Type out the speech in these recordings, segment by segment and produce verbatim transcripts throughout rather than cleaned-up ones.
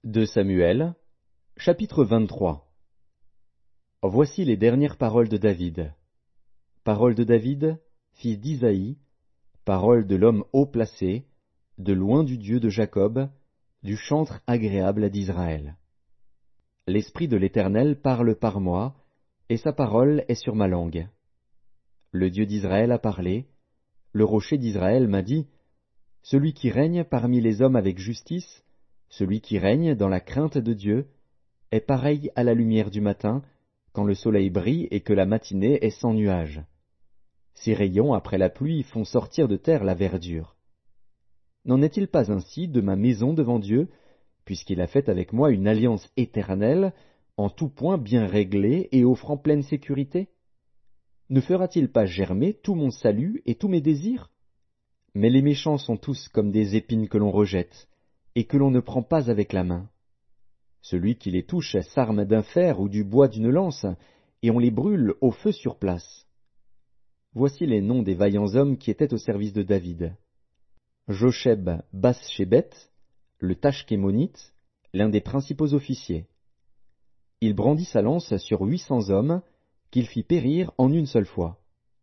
deux Samuel, chapitre vingt-trois. Voici les dernières paroles de David. Paroles de David, fils d'Isaïe, paroles de l'homme haut placé, de loin du Dieu de Jacob, du chantre agréable d'Israël. L'Esprit de l'Éternel parle par moi, et sa parole est sur ma langue. Le Dieu d'Israël a parlé, le rocher d'Israël m'a dit, « Celui qui règne parmi les hommes avec justice, celui qui règne dans la crainte de Dieu, est pareil à la lumière du matin, quand le soleil brille et que la matinée est sans nuages. Ses rayons après la pluie font sortir de terre la verdure. N'en est-il pas ainsi de ma maison devant Dieu, puisqu'il a fait avec moi une alliance éternelle, en tout point bien réglée et offrant pleine sécurité? Ne fera-t-il pas germer tout mon salut et tous mes désirs? Mais les méchants sont tous comme des épines que l'on rejette, et que l'on ne prend pas avec la main. Celui qui les touche s'arme d'un fer ou du bois d'une lance, et on les brûle au feu sur place. Voici les noms des vaillants hommes qui étaient au service de David. Josheb Bas-Shébet, le Tachkémonite, l'un des principaux officiers. Il brandit sa lance sur huit cents hommes, qu'il fit périr en une seule fois.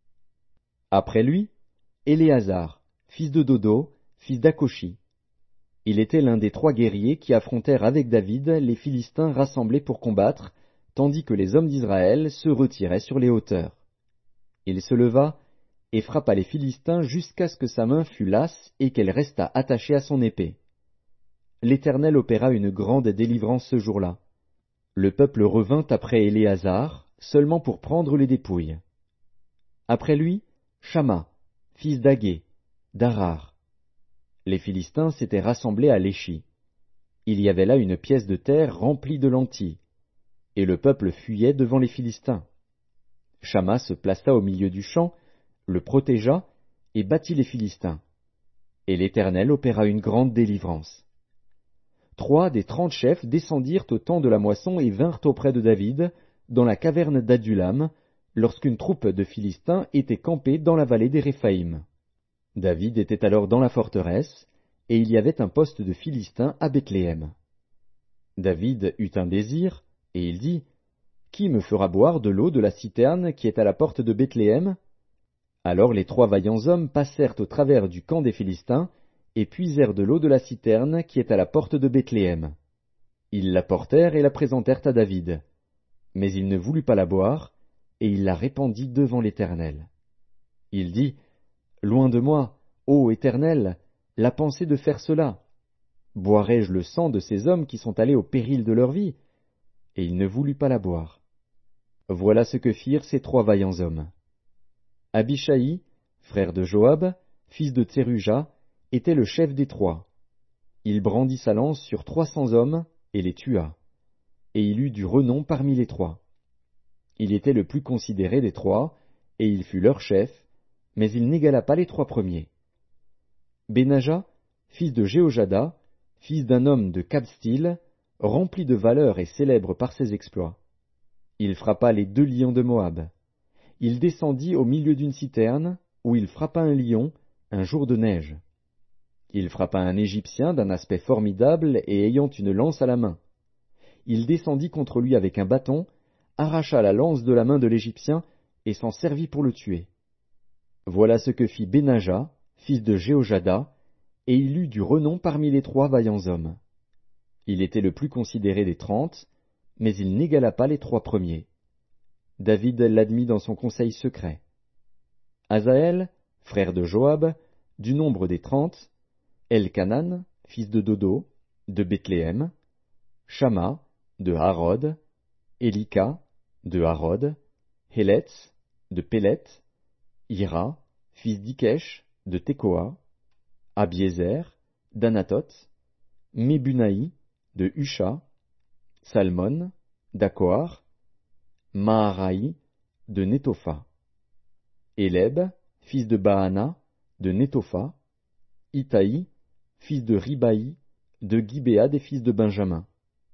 Après lui, Éléazar, fils de Dodo, fils d'Akoshi. Il était l'un des trois guerriers qui affrontèrent avec David les Philistins rassemblés pour combattre, tandis que les hommes d'Israël se retiraient sur les hauteurs. Il se leva et frappa les Philistins jusqu'à ce que sa main fût lasse et qu'elle restât attachée à son épée. L'Éternel opéra une grande délivrance ce jour-là. Le peuple revint après Éléazar, seulement pour prendre les dépouilles. Après lui, Shamma, fils d'Agé, d'Arar. Les Philistins s'étaient rassemblés à Léchi. Il y avait là une pièce de terre remplie de lentilles, et le peuple fuyait devant les Philistins. Shamma se plaça au milieu du champ, le protégea, et battit les Philistins. Et l'Éternel opéra une grande délivrance. Trois des trente chefs descendirent au temps de la moisson et vinrent auprès de David, dans la caverne d'Adullam, lorsqu'une troupe de Philistins était campée dans la vallée des Réphaïm. David était alors dans la forteresse, et il y avait un poste de Philistins à Bethléem. David eut un désir, et il dit, « Qui me fera boire de l'eau de la citerne qui est à la porte de Bethléem ?» Alors les trois vaillants hommes passèrent au travers du camp des Philistins, et puisèrent de l'eau de la citerne qui est à la porte de Bethléem. Ils la portèrent et la présentèrent à David. Mais il ne voulut pas la boire, et il la répandit devant l'Éternel. Il dit, Loin de moi, ô Éternel, la pensée de faire cela. Boirai-je le sang de ces hommes qui sont allés au péril de leur vie? Et il ne voulut pas la boire. Voilà ce que firent ces trois vaillants hommes. Abishai, frère de Joab, fils de Tseruja, était le chef des trois. Il brandit sa lance sur trois cents hommes et les tua. Et il eut du renom parmi les trois. Il était le plus considéré des trois, et il fut leur chef, mais il n'égala pas les trois premiers. Benaja, fils de Jéhojada, fils d'un homme de Kabstil, rempli de valeur et célèbre par ses exploits. Il frappa les deux lions de Moab. Il descendit au milieu d'une citerne, où il frappa un lion, un jour de neige. Il frappa un Égyptien d'un aspect formidable et ayant une lance à la main. Il descendit contre lui avec un bâton, arracha la lance de la main de l'Égyptien et s'en servit pour le tuer. Voilà ce que fit Benaja, fils de Jéhojada, et il eut du renom parmi les trois vaillants hommes. Il était le plus considéré des trente, mais il n'égala pas les trois premiers. David l'admit dans son conseil secret. Asaël, frère de Joab, du nombre des trente, Elkanan, fils de Dodo, de Bethléem, Shamma, de Harod, Elika, de Harod, Héletz, de Pélet, Ira, fils d'Ikesh, de Tekoa, Abiézer, d'Anatoth, Mebunaï, de Husha, Salmon, d'Akoar, Maharaï, de Netopha, Éleb, fils de Baana, de Netopha, Itaï, fils de Ribaï, de Gibéa des fils de Benjamin,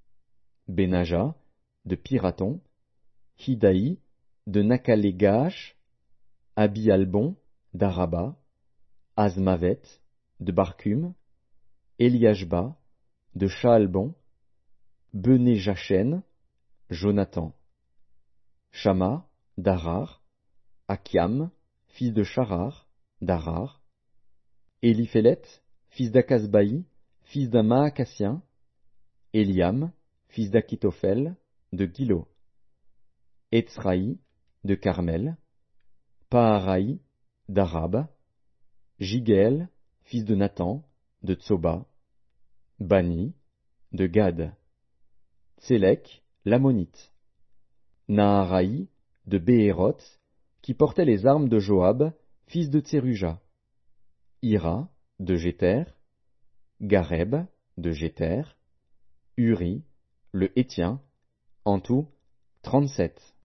Benaja, de Piraton, Hidaï, de Nakale-Gaash, Abi-Albon, d'Araba, Azmavet, de Barcum, Eliashba, de Shaalbon, Bené Jachen, Jonathan. Shama, d'Arar. Akiam, fils de Charar, d'Arar. Éliphélet, fils d'Akasbaï, fils d'un Maacassien. Eliam, fils d'Akitophel, de Gilo. Etzraï, de Carmel. Paaraï, d'Arab. Jigéel, fils de Nathan, de Tsoba. Bani, de Gad. Tsélek, l'Ammonite. Naharaï, de Béhéroth, qui portait les armes de Joab, fils de Tseruja. Ira, de Jéter. Gareb, de Jéter. Uri, le Hétien, en tout trente-sept.